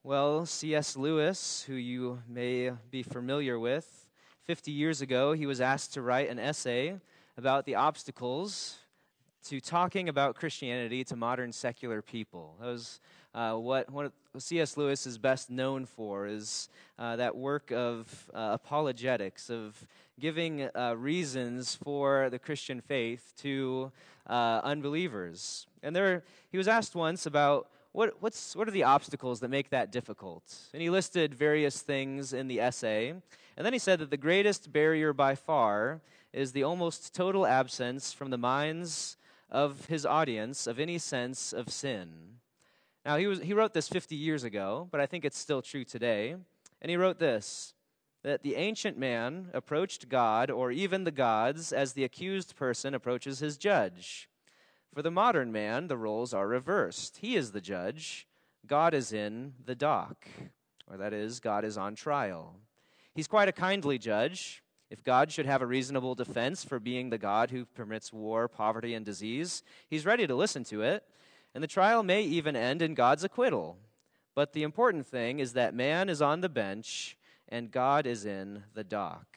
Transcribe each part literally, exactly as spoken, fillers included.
Well, C S. Lewis, who you may be familiar with, fifty years ago, he was asked to write an essay about the obstacles to talking about Christianity to modern secular people. That was uh, what, what C S. Lewis is best known for, is uh, that work of uh, apologetics, of giving uh, reasons for the Christian faith to uh, unbelievers. And there, he was asked once about What, what's, what are the obstacles that make that difficult? And he listed various things in the essay. And then he said that the greatest barrier by far is the almost total absence from the minds of his audience of any sense of sin. Now, he, was, he wrote this fifty years ago, but I think it's still true today. And he wrote this, that the ancient man approached God, or even the gods, as the accused person approaches his judge. For the modern man, the roles are reversed. He is the judge. God is in the dock, or that is, God is on trial. He's quite a kindly judge. If God should have a reasonable defense for being the God who permits war, poverty, and disease, he's ready to listen to it, and the trial may even end in God's acquittal. But the important thing is that man is on the bench, and God is in the dock.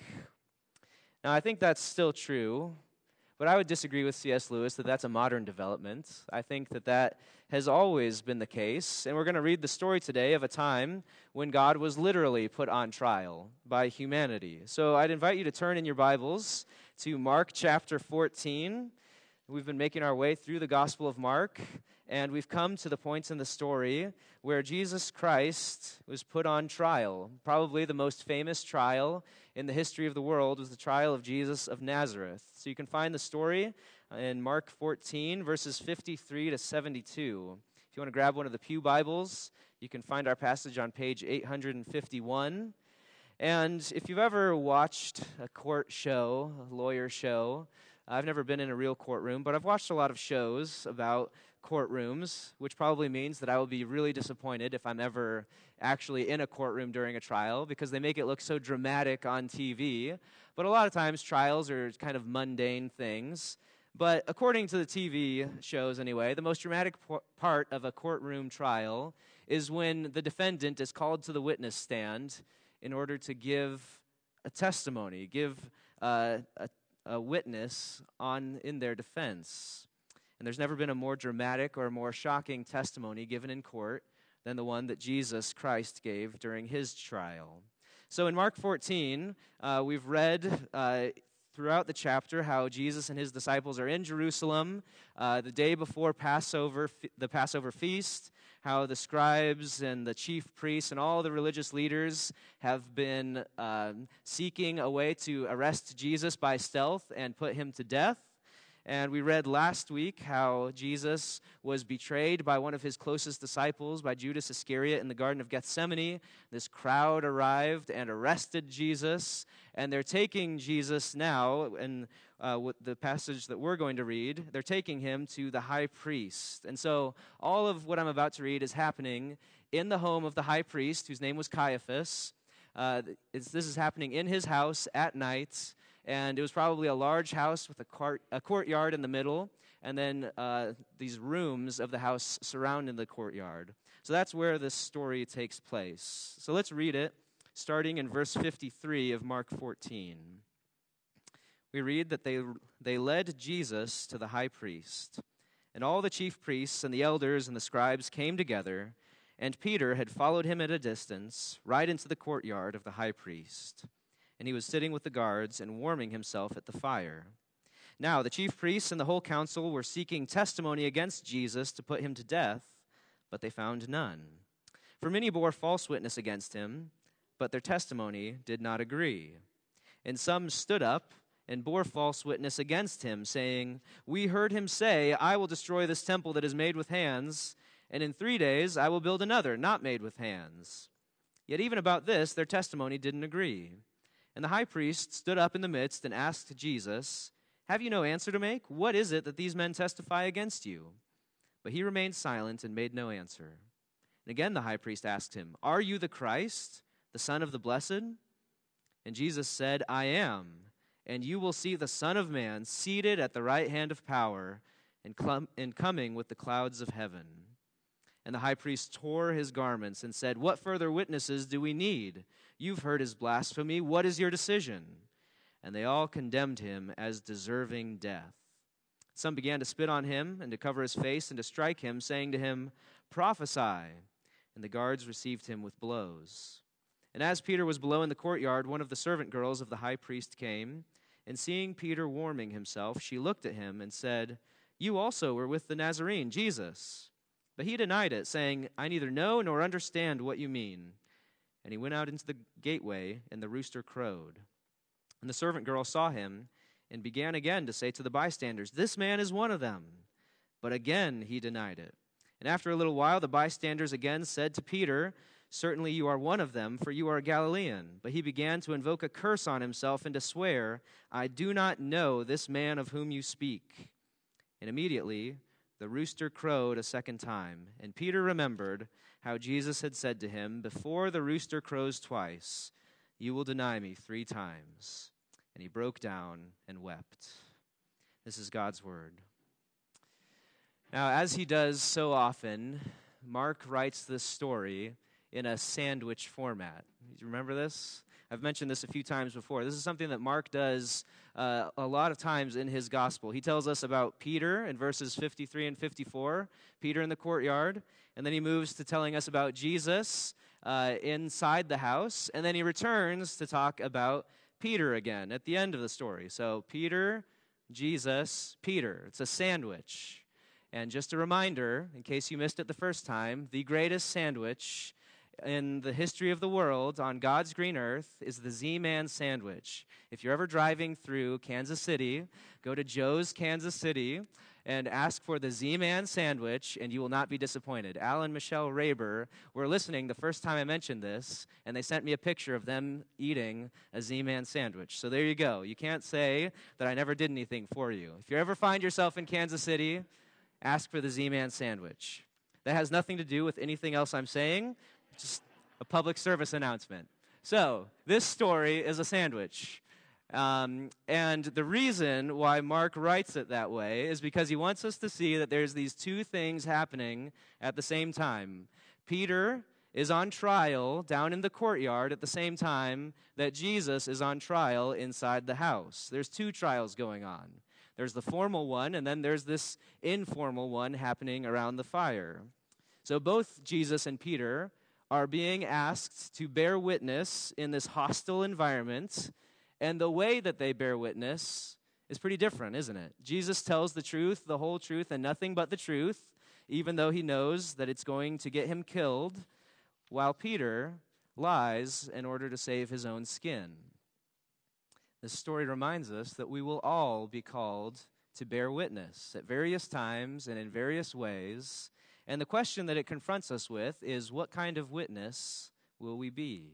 Now, I think that's still true. But I would disagree with C S. Lewis that that's a modern development. I think that that has always been the case. And we're going to read the story today of a time when God was literally put on trial by humanity. So I'd invite you to turn in your Bibles to Mark chapter fourteen. We've been making our way through the Gospel of Mark, and we've come to the point in the story where Jesus Christ was put on trial. Probably the most famous trial in the history of the world was the trial of Jesus of Nazareth. So you can find the story in Mark fourteen, verses fifty-three to seventy-two. If you want to grab one of the Pew Bibles, you can find our passage on page eight fifty-one. And if you've ever watched a court show, a lawyer show, I've never been in a real courtroom, but I've watched a lot of shows about courtrooms, which probably means that I will be really disappointed if I'm ever actually in a courtroom during a trial, because they make it look so dramatic on T V. But a lot of times trials are kind of mundane things. But according to the T V shows anyway, the most dramatic p- part of a courtroom trial is when the defendant is called to the witness stand in order to give a testimony, give uh, a a witness on in their defense. And there's never been a more dramatic or more shocking testimony given in court than the one that Jesus Christ gave during his trial. So in Mark fourteen, uh, we've read uh, throughout the chapter how Jesus and his disciples are in Jerusalem uh, the day before Passover, the Passover feast, how the scribes and the chief priests and all the religious leaders have been uh, seeking a way to arrest Jesus by stealth and put him to death. And we read last week how Jesus was betrayed by one of his closest disciples, by Judas Iscariot, in the Garden of Gethsemane. This crowd arrived and arrested Jesus, and they're taking Jesus now, and uh, with the passage that we're going to read, they're taking him to the high priest. And so all of what I'm about to read is happening in the home of the high priest, whose name was Caiaphas. Uh, it's, this is happening in his house at night. And it was probably a large house with a, court, a courtyard in the middle, and then uh, these rooms of the house surrounding the courtyard. So that's where this story takes place. So let's read it, starting in verse fifty-three of Mark fourteen. We read that they, they led Jesus to the high priest, and all the chief priests and the elders and the scribes came together, and Peter had followed him at a distance, right into the courtyard of the high priest. And he was sitting with the guards and warming himself at the fire. Now the chief priests and the whole council were seeking testimony against Jesus to put him to death, but they found none. For many bore false witness against him, but their testimony did not agree. And some stood up and bore false witness against him, saying, "We heard him say, 'I will destroy this temple that is made with hands, and in three days I will build another not made with hands.' Yet even about this their testimony didn't agree. And the high priest stood up in the midst and asked Jesus, 'Have you no answer to make? What is it that these men testify against you?' But he remained silent and made no answer. And again the high priest asked him, 'Are you the Christ, the Son of the Blessed?' And Jesus said, 'I am. And you will see the Son of Man seated at the right hand of power and, clum- and coming with the clouds of heaven.' And the high priest tore his garments and said, "What further witnesses do we need? You've heard his blasphemy. What is your decision?" And they all condemned him as deserving death. Some began to spit on him and to cover his face and to strike him, saying to him, "Prophesy." And the guards received him with blows. And as Peter was below in the courtyard, one of the servant girls of the high priest came, and seeing Peter warming himself, she looked at him and said, "You also were with the Nazarene, Jesus." But he denied it, saying, "I neither know nor understand what you mean." And he went out into the gateway, and the rooster crowed. And the servant girl saw him, and began again to say to the bystanders, "This man is one of them." But again he denied it. And after a little while the bystanders again said to Peter, "Certainly you are one of them, for you are a Galilean." But he began to invoke a curse on himself and to swear, "I do not know this man of whom you speak." And immediately the rooster crowed a second time, and Peter remembered how Jesus had said to him, "Before the rooster crows twice, you will deny me three times." And he broke down and wept. This is God's word. Now, as he does so often, Mark writes this story in a sandwich format. You remember this? I've mentioned this a few times before. This is something that Mark does uh, a lot of times in his gospel. He tells us about Peter in verses fifty-three and fifty-four, Peter in the courtyard, and then he moves to telling us about Jesus uh, inside the house, and then he returns to talk about Peter again at the end of the story. So Peter, Jesus, Peter. It's a sandwich. And just a reminder, in case you missed it the first time, the greatest sandwich in the history of the world on God's green earth is the Z-Man sandwich. If you're ever driving through Kansas City, go to Joe's Kansas City and ask for the Z-Man sandwich, and you will not be disappointed. Al and Michelle Raber were listening the first time I mentioned this, and they sent me a picture of them eating a Z-Man sandwich. So there you go. You can't say that I never did anything for you. If you ever find yourself in Kansas City, ask for the Z-Man sandwich. That has nothing to do with anything else I'm saying. Just a public service announcement. So, this story is a sandwich. Um, and the reason why Mark writes it that way is because he wants us to see that there's these two things happening at the same time. Peter is on trial down in the courtyard at the same time that Jesus is on trial inside the house. There's two trials going on. There's the formal one, and then there's this informal one happening around the fire. So both Jesus and Peter are being asked to bear witness in this hostile environment, and the way that they bear witness is pretty different, isn't it? Jesus tells the truth, the whole truth, and nothing but the truth, even though he knows that it's going to get him killed, while Peter lies in order to save his own skin. This story reminds us that we will all be called to bear witness at various times and in various ways. And the question that it confronts us with is, what kind of witness will we be?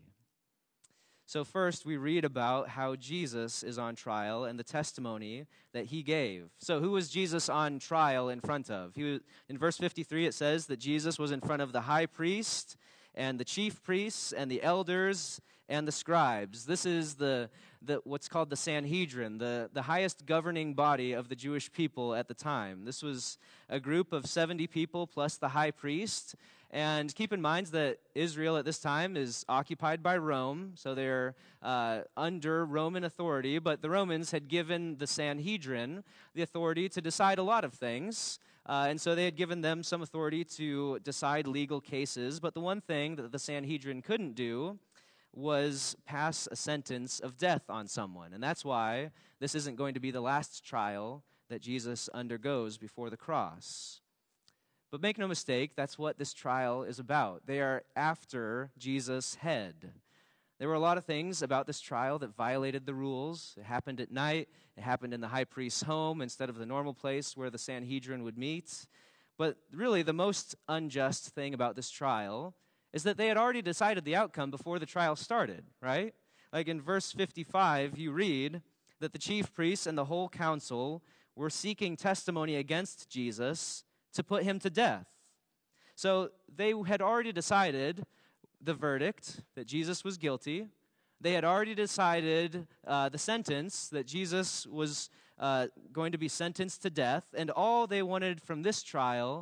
So first, we read about how Jesus is on trial and the testimony that he gave. So who was Jesus on trial in front of? He was, in verse fifty-three, it says that Jesus was in front of the high priest and the chief priests and the elders and the scribes. This is the, the what's called the Sanhedrin, the, the highest governing body of the Jewish people at the time. This was a group of seventy people plus the high priest. And keep in mind that Israel at this time is occupied by Rome, so they're uh, under Roman authority, but the Romans had given the Sanhedrin the authority to decide a lot of things. Uh, and so they had given them some authority to decide legal cases, but the one thing that the Sanhedrin couldn't do was pass a sentence of death on someone. And that's why this isn't going to be the last trial that Jesus undergoes before the cross. But make no mistake, that's what this trial is about. They are after Jesus' head. There were a lot of things about this trial that violated the rules. It happened at night. It happened in the high priest's home instead of the normal place where the Sanhedrin would meet. But really, the most unjust thing about this trial is that they had already decided the outcome before the trial started, right? Like in verse fifty-five, you read that the chief priests and the whole council were seeking testimony against Jesus to put him to death. So they had already decided the verdict, that Jesus was guilty. They had already decided uh, the sentence, that Jesus was uh, going to be sentenced to death. And all they wanted from this trial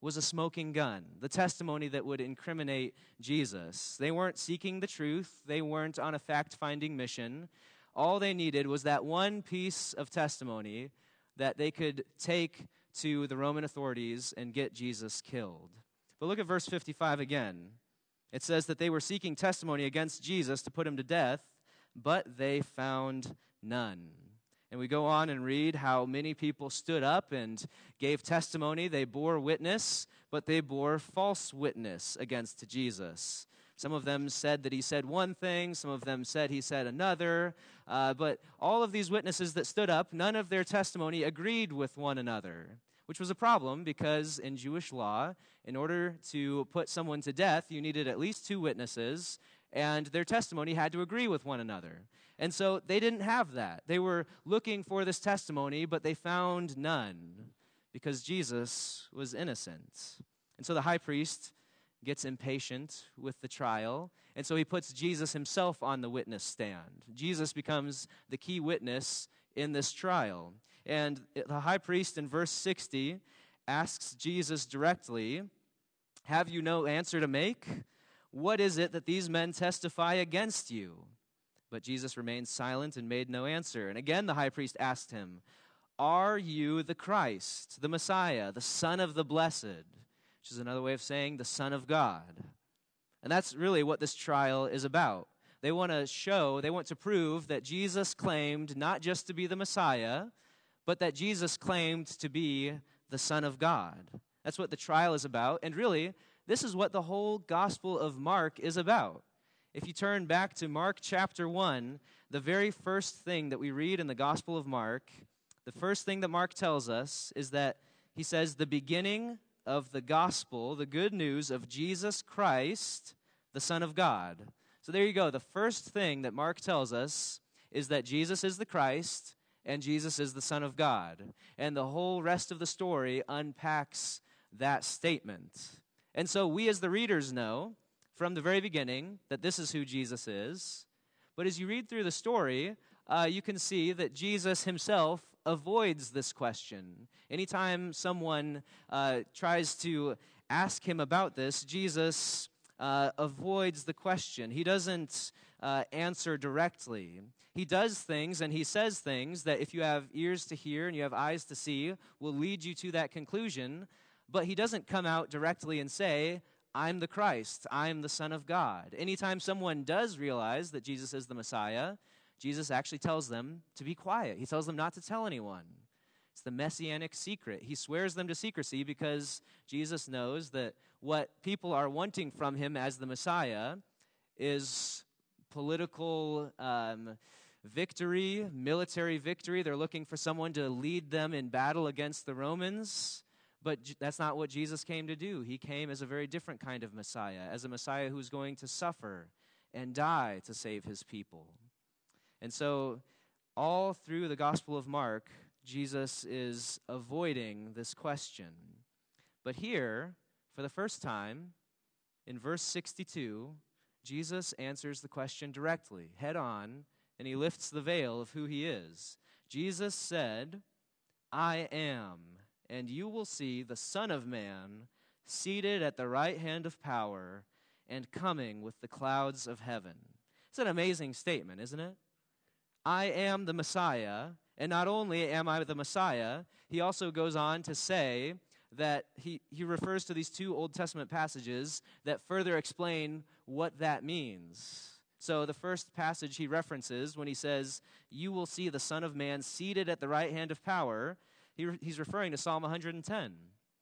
was a smoking gun, the testimony that would incriminate Jesus. They weren't seeking the truth. They weren't on a fact-finding mission. All they needed was that one piece of testimony that they could take to the Roman authorities and get Jesus killed. But look at verse fifty-five again. It says that they were seeking testimony against Jesus to put him to death, but they found none. And we go on and read how many people stood up and gave testimony. They bore witness, but they bore false witness against Jesus. Some of them said that he said one thing. Some of them said he said another. Uh, but all of these witnesses that stood up, none of their testimony agreed with one another, which was a problem because in Jewish law, in order to put someone to death, you needed at least two witnesses, and their testimony had to agree with one another. And so they didn't have that. They were looking for this testimony, but they found none because Jesus was innocent. And so the high priest gets impatient with the trial, and so he puts Jesus himself on the witness stand. Jesus becomes the key witness in this trial. And the high priest in verse sixty asks Jesus directly, "Have you no answer to make? What is it that these men testify against you?" But Jesus remained silent and made no answer. And again the high priest asked him, "Are you the Christ, the Messiah, the Son of the Blessed?" Which is another way of saying the Son of God. And that's really what this trial is about. They want to show, they want to prove that Jesus claimed not just to be the Messiah, but that Jesus claimed to be the Son of God. That's what the trial is about. And really, this is what the whole Gospel of Mark is about. If you turn back to Mark chapter one, the very first thing that we read in the Gospel of Mark, the first thing that Mark tells us is that he says, the beginning of the gospel, the good news of Jesus Christ, the Son of God. So there you go. The first thing that Mark tells us is that Jesus is the Christ and Jesus is the Son of God. And the whole rest of the story unpacks that statement. And so we as the readers know from the very beginning that this is who Jesus is. But as you read through the story, uh, you can see that Jesus himself avoids this question. Anytime someone uh, tries to ask him about this, Jesus uh, avoids the question. He doesn't uh, answer directly. He does things and he says things that if you have ears to hear and you have eyes to see will lead you to that conclusion, but he doesn't come out directly and say, "I'm the Christ, I'm the Son of God." Anytime someone does realize that Jesus is the Messiah, Jesus actually tells them to be quiet. He tells them not to tell anyone. It's the messianic secret. He swears them to secrecy because Jesus knows that what people are wanting from him as the Messiah is political um, victory, military victory. They're looking for someone to lead them in battle against the Romans. But that's not what Jesus came to do. He came as a very different kind of Messiah, as a Messiah who's going to suffer and die to save his people. And so all through the Gospel of Mark, Jesus is avoiding this question. But here, for the first time, in verse sixty-two, Jesus answers the question directly, head on, and he lifts the veil of who he is. Jesus said, "I am, and you will see the Son of Man seated at the right hand of power and coming with the clouds of heaven." It's an amazing statement, isn't it? I am the Messiah, and not only am I the Messiah, he also goes on to say that he, he refers to these two Old Testament passages that further explain what that means. So the first passage he references when he says, "You will see the Son of Man seated at the right hand of power," he, he's referring to Psalm one hundred ten.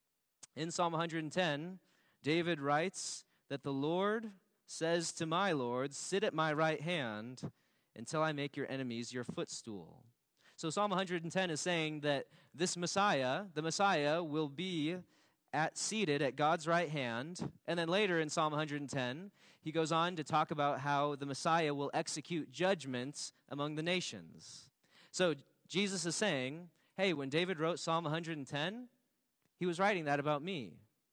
In Psalm one hundred ten, David writes that the Lord says to my Lord, "Sit at my right hand until I make your enemies your footstool." So Psalm one hundred ten is saying that this Messiah, the Messiah, will be at seated at God's right hand. And then later in Psalm one hundred ten, he goes on to talk about how the Messiah will execute judgments among the nations. So Jesus is saying, hey, when David wrote Psalm one hundred ten, he was writing that about me.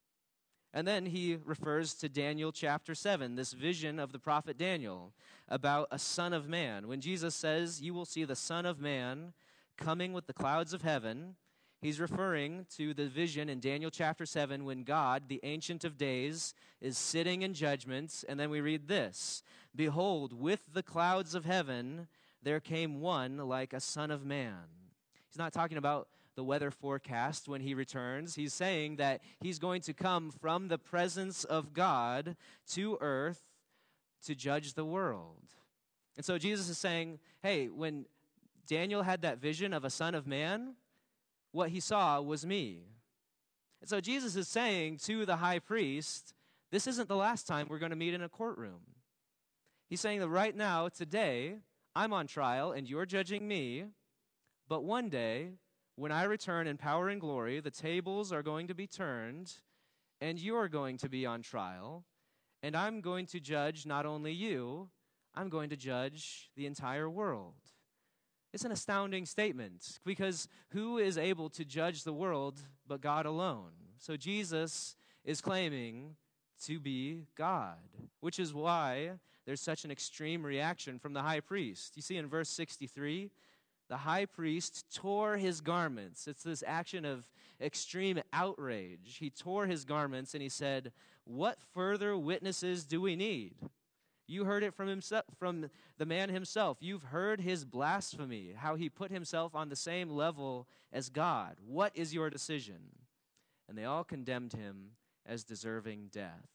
And then he refers to Daniel chapter seven, this vision of the prophet Daniel about a son of man. When Jesus says, "You will see the Son of Man coming with the clouds of heaven," He's referring to the vision in Daniel chapter seven when God, the Ancient of Days, is sitting in judgment. And then we read this, "Behold, with the clouds of heaven there came one like a son of man." He's not talking about the weather forecast when he returns. He's saying that he's going to come from the presence of God to earth to judge the world. And so Jesus is saying, hey, when Daniel had that vision of a son of man, what he saw was me. And so Jesus is saying to the high priest, this isn't the last time we're going to meet in a courtroom. He's saying that right now, today, I'm on trial and you're judging me, but one day, when I return in power and glory, the tables are going to be turned and you're going to be on trial, and I'm going to judge not only you, I'm going to judge the entire world. It's an astounding statement, because who is able to judge the world but God alone? So Jesus is claiming to be God, which is why there's such an extreme reaction from the high priest. You see in verse sixty-three, the high priest tore his garments. It's this action of extreme outrage. He tore his garments and he said, "What further witnesses do we need? You heard it from himself, from the man himself. You've heard his blasphemy, how he put himself on the same level as God. What is your decision?" And they all condemned him as deserving death.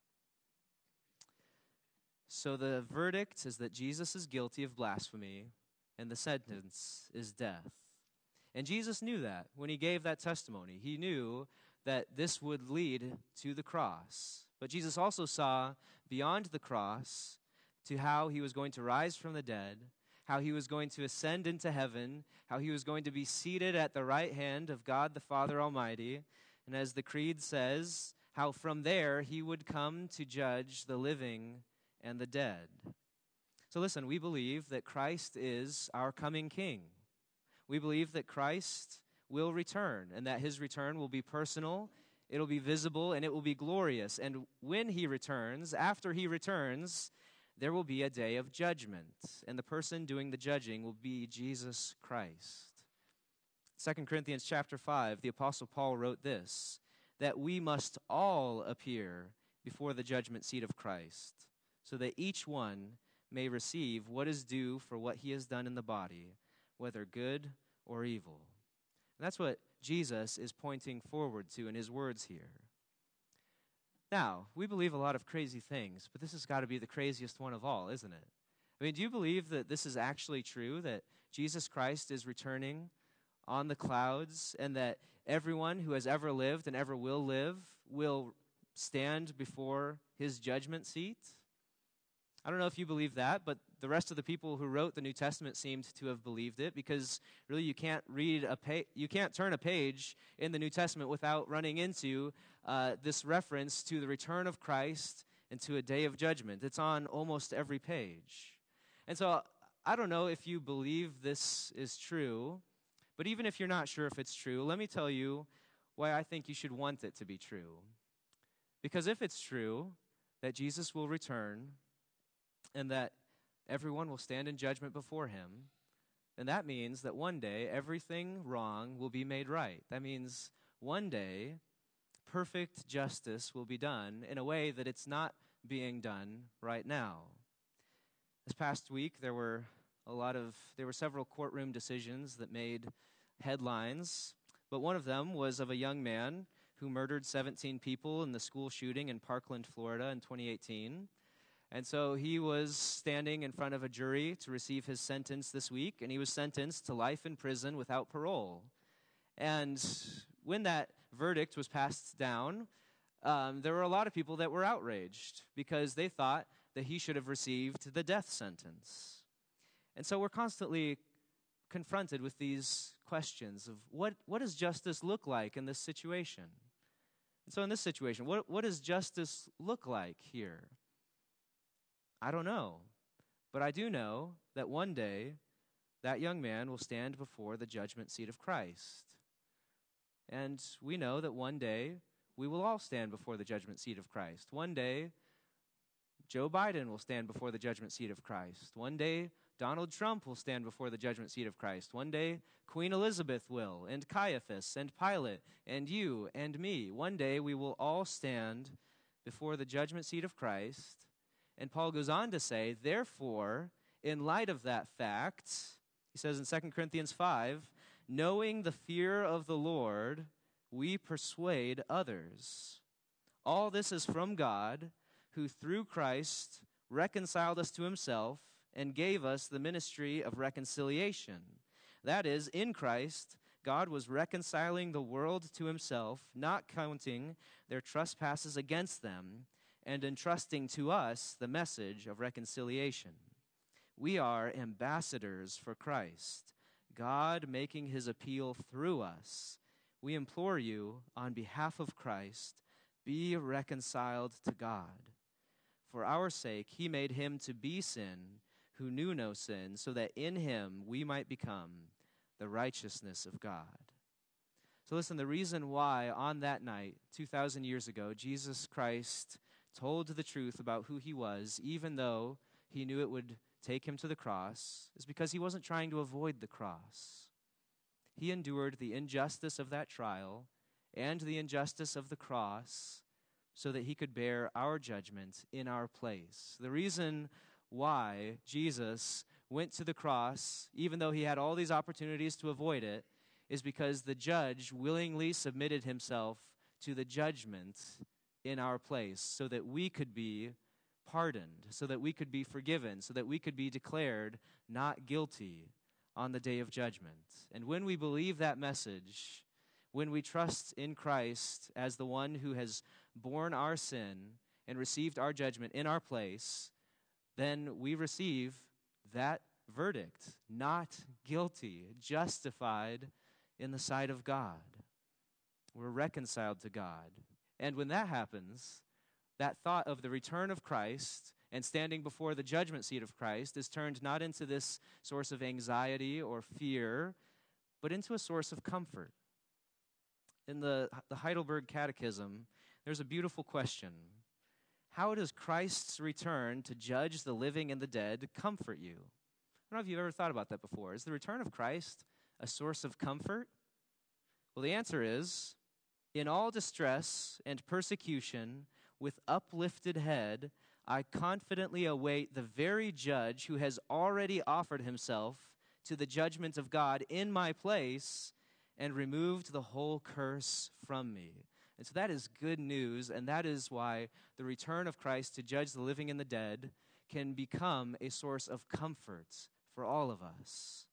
So the verdict is that Jesus is guilty of blasphemy, and the sentence is death. And Jesus knew that when he gave that testimony. He knew that this would lead to the cross. But Jesus also saw beyond the cross to how he was going to rise from the dead, how he was going to ascend into heaven, how he was going to be seated at the right hand of God the Father Almighty, and as the Creed says, how from there he would come to judge the living and the dead. So listen, we believe that Christ is our coming King. We believe that Christ will return, and that his return will be personal, it'll be visible, and it will be glorious. And when he returns, after he returns, there will be a day of judgment, and the person doing the judging will be Jesus Christ. Second Corinthians chapter five, the Apostle Paul wrote this, that we must all appear before the judgment seat of Christ, so that each one may receive what is due for what he has done in the body, whether good or evil. And that's what Jesus is pointing forward to in his words here. Now, we believe a lot of crazy things, but this has got to be the craziest one of all, isn't it? I mean, do you believe that this is actually true, that Jesus Christ is returning on the clouds, and that everyone who has ever lived and ever will live will stand before his judgment seat? I don't know if you believe that, but the rest of the people who wrote the New Testament seemed to have believed it, because really you can't read a pa- you can't turn a page in the New Testament without running into uh, this reference to the return of Christ and to a day of judgment. It's on almost every page. And so I don't know if you believe this is true, but even if you're not sure if it's true, let me tell you why I think you should want it to be true. Because if it's true that Jesus will return and that everyone will stand in judgment before him, then that means that one day everything wrong will be made right. That means one day perfect justice will be done in a way that it's not being done right now. This past week there were a lot of there were several courtroom decisions that made headlines, but one of them was of a young man who murdered seventeen people in the school shooting in Parkland, Florida in twenty eighteen. And so he was standing in front of a jury to receive his sentence this week, and he was sentenced to life in prison without parole. And when that verdict was passed down, um, there were a lot of people that were outraged because they thought that he should have received the death sentence. And so we're constantly confronted with these questions of what, what does justice look like in this situation? And so in this situation, what, what does justice look like here? I don't know, but I do know that one day that young man will stand before the judgment seat of Christ. And we know that one day we will all stand before the judgment seat of Christ. One day Joe Biden will stand before the judgment seat of Christ. One day Donald Trump will stand before the judgment seat of Christ. One day, Queen Elizabeth will, and Caiaphas, and Pilate, and you, and me. One day, we will all stand before the judgment seat of Christ. And Paul goes on to say, therefore, in light of that fact, he says in Second Corinthians five, knowing the fear of the Lord, we persuade others. All this is from God, who through Christ reconciled us to himself and gave us the ministry of reconciliation. That is, in Christ, God was reconciling the world to himself, not counting their trespasses against them, and entrusting to us the message of reconciliation. We are ambassadors for Christ, God making his appeal through us. We implore you, on behalf of Christ, be reconciled to God. For our sake, he made him to be sin who knew no sin, so that in him we might become the righteousness of God. So listen, the reason why on that night, two thousand years ago, Jesus Christ told the truth about who he was, even though he knew it would take him to the cross, is because he wasn't trying to avoid the cross. He endured the injustice of that trial and the injustice of the cross so that he could bear our judgment in our place. The reason why Jesus went to the cross, even though he had all these opportunities to avoid it, is because the judge willingly submitted himself to the judgment in our place so that we could be pardoned, so that we could be forgiven, so that we could be declared not guilty on the day of judgment. And when we believe that message, when we trust in Christ as the one who has borne our sin and received our judgment in our place, then we receive that verdict, not guilty, justified in the sight of God. We're reconciled to God. And when that happens, that thought of the return of Christ and standing before the judgment seat of Christ is turned not into this source of anxiety or fear, but into a source of comfort. In the, the Heidelberg Catechism, there's a beautiful question. How does Christ's return to judge the living and the dead comfort you? I don't know if you've ever thought about that before. Is the return of Christ a source of comfort? Well, the answer is, in all distress and persecution, with uplifted head, I confidently await the very judge who has already offered himself to the judgment of God in my place and removed the whole curse from me. And so that is good news, and that is why the return of Christ to judge the living and the dead can become a source of comfort for all of us.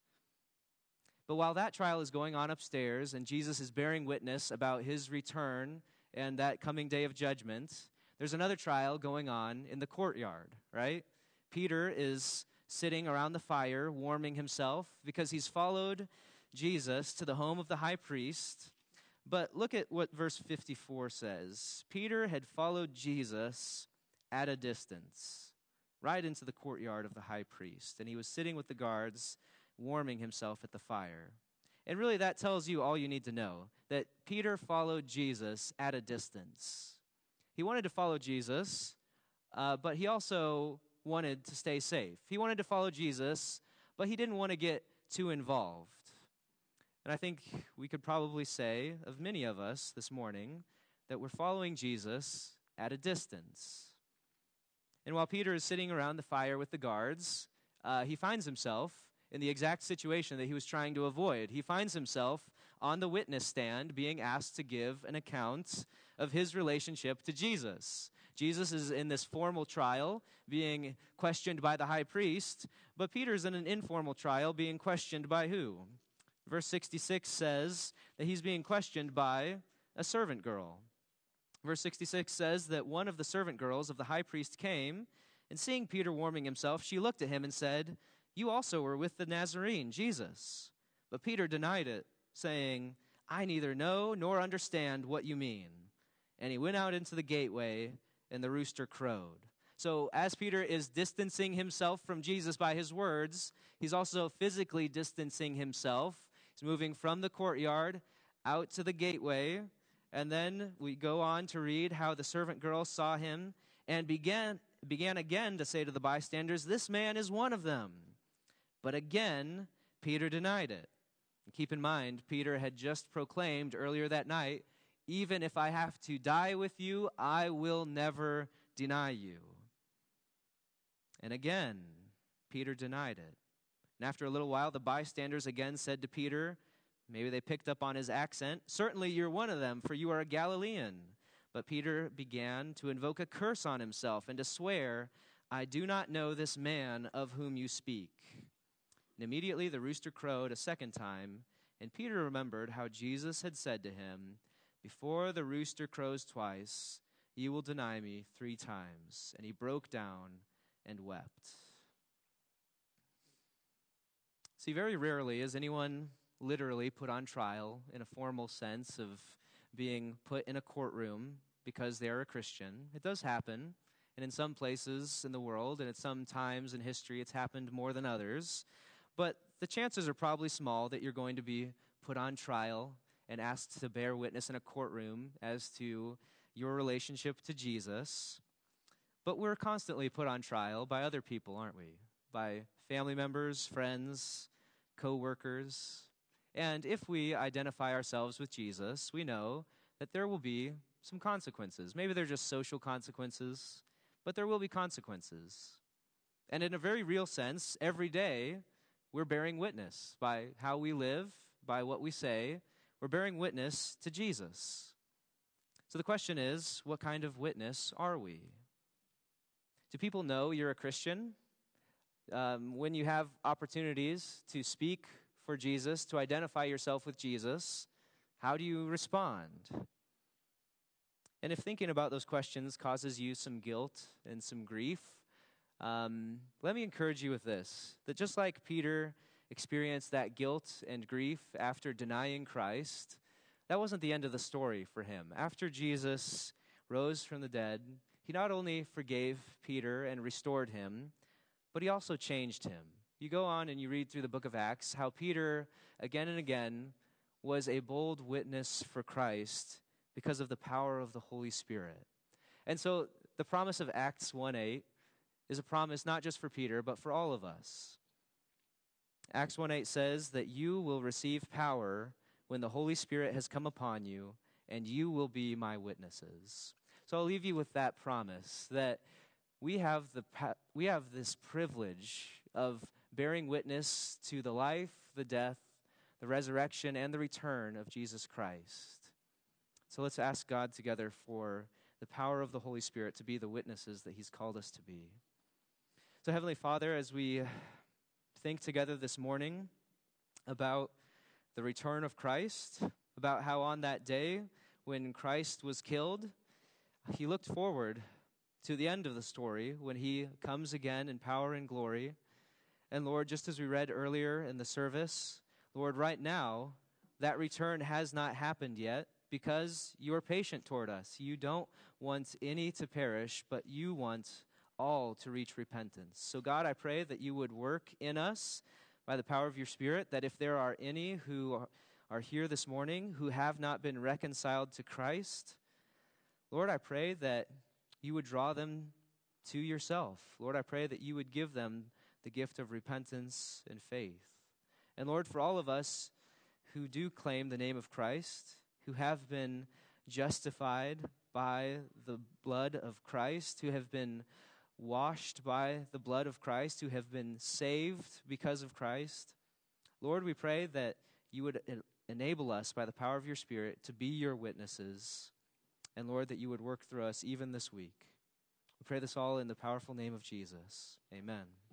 But while that trial is going on upstairs and Jesus is bearing witness about his return and that coming day of judgment, there's another trial going on in the courtyard, right? Peter is sitting around the fire warming himself because he's followed Jesus to the home of the high priest. But look at what verse fifty-four says. Peter had followed Jesus at a distance, right into the courtyard of the high priest, and he was sitting with the guards warming himself at the fire. And really that tells you all you need to know, that Peter followed Jesus at a distance. He wanted to follow Jesus, uh, but he also wanted to stay safe. He wanted to follow Jesus, but he didn't want to get too involved. And I think we could probably say of many of us this morning that we're following Jesus at a distance. And while Peter is sitting around the fire with the guards, uh, he finds himself in the exact situation that he was trying to avoid. He finds himself on the witness stand being asked to give an account of his relationship to Jesus. Jesus is in this formal trial being questioned by the high priest, but Peter's in an informal trial being questioned by who? Verse sixty-six says that he's being questioned by a servant girl. Verse sixty-six says that one of the servant girls of the high priest came, and seeing Peter warming himself, she looked at him and said, "You also were with the Nazarene, Jesus." But Peter denied it, saying, "I neither know nor understand what you mean." And he went out into the gateway, and the rooster crowed. So as Peter is distancing himself from Jesus by his words, he's also physically distancing himself. He's moving from the courtyard out to the gateway. And then we go on to read how the servant girl saw him and began, began again to say to the bystanders, "This man is one of them." But again, Peter denied it. And keep in mind, Peter had just proclaimed earlier that night, even if I have to die with you, I will never deny you. And again, Peter denied it. And after a little while, the bystanders again said to Peter, maybe they picked up on his accent, certainly you're one of them, for you are a Galilean. But Peter began to invoke a curse on himself and to swear, I do not know this man of whom you speak. And immediately the rooster crowed a second time, and Peter remembered how Jesus had said to him, before the rooster crows twice, you will deny me three times. And he broke down and wept. See, very rarely is anyone literally put on trial in a formal sense of being put in a courtroom because they are a Christian. It does happen, and in some places in the world and at some times in history it's happened more than others. But the chances are probably small that you're going to be put on trial and asked to bear witness in a courtroom as to your relationship to Jesus. But we're constantly put on trial by other people, aren't we? By family members, friends, co-workers. And if we identify ourselves with Jesus, we know that there will be some consequences. Maybe they're just social consequences, but there will be consequences. And in a very real sense, every day we're bearing witness by how we live, by what we say. We're bearing witness to Jesus. So the question is, what kind of witness are we? Do people know you're a Christian? Um, when you have opportunities to speak for Jesus, to identify yourself with Jesus, how do you respond? And if thinking about those questions causes you some guilt and some grief, um, let me encourage you with this, that just like Peter experienced that guilt and grief after denying Christ, that wasn't the end of the story for him. After Jesus rose from the dead, he not only forgave Peter and restored him, but he also changed him. You go on and you read through the book of Acts how Peter, again and again, was a bold witness for Christ because of the power of the Holy Spirit. And so the promise of Acts one eight is a promise not just for Peter, but for all of us. Acts one eight says that you will receive power when the Holy Spirit has come upon you, and you will be my witnesses. So I'll leave you with that promise that we have the we have this privilege of bearing witness to the life, the death, the resurrection, and the return of Jesus Christ. So let's ask God together for the power of the Holy Spirit to be the witnesses that he's called us to be. So Heavenly Father, as we think together this morning about the return of Christ, about how on that day when Christ was killed, he looked forward to the end of the story when he comes again in power and glory. And Lord, just as we read earlier in the service, Lord, right now, that return has not happened yet because you are patient toward us. You don't want any to perish, but you want all to reach repentance. So God, I pray that you would work in us by the power of your Spirit, that if there are any who are, are here this morning who have not been reconciled to Christ, Lord, I pray that you would draw them to yourself. Lord, I pray that you would give them the gift of repentance and faith. And Lord, for all of us who do claim the name of Christ, who have been justified by the blood of Christ, who have been washed by the blood of Christ, who have been saved because of Christ, Lord, we pray that you would enable us by the power of your Spirit to be your witnesses. And Lord, that you would work through us even this week. We pray this all in the powerful name of Jesus. Amen.